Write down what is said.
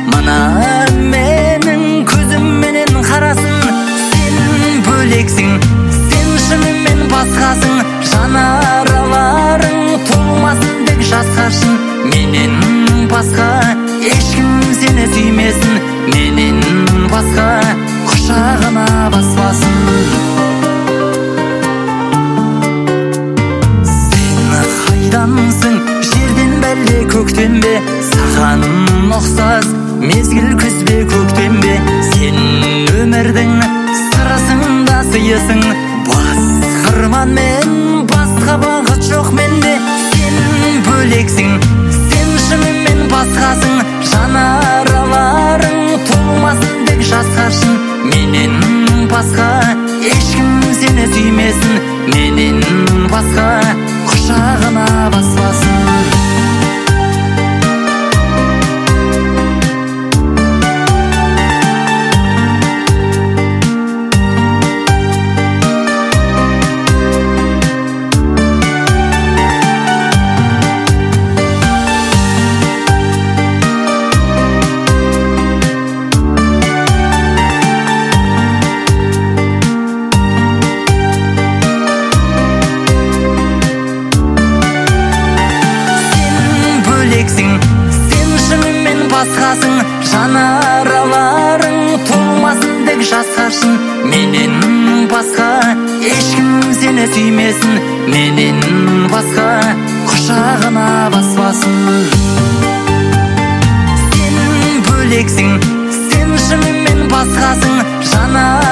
мына менің көзім менен қарасын. Сен бөлексің, сен шынымен басқасың. Жанараларың толмасын тек жасқашын. Менен басқа ешкім сені сүймесін. Менен басқа құшағына баспасын. Сен қайдансың, жерден бәле көктен бе? Саған ұқсас мезгіл күз бе көктем бе? Сен өмірдің сырысың да сыйысың. Басқарман мен басқа бағыт жоқ менде. Сен бөлексің, сен шынымен басқасың. Жанараларың толмасын тек жасқашын. Менен басқа ешкім сені сүймесін. Менен басқа құшағына баспасын. Сен шынымен басқасың. Жанараларың толмасын тек жасқашын. Менен басқа ешкім сені сүймесін. Менен басқа құшағына баспасын. Сен бөлексің, сен шынымен басқасың.